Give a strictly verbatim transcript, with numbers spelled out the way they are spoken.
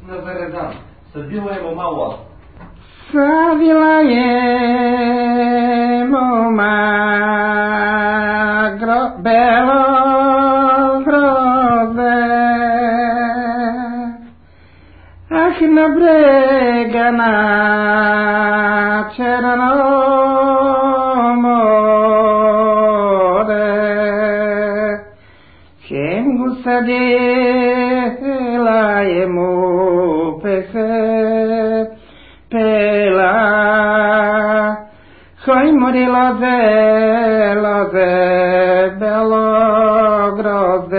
Nazaredan. Sedilujemo malo. Sedilujemo magro belo groze. Ach na brega na Černom more. Kengu sedilujemo pese pela, hoj mori loze, loze, belo groze.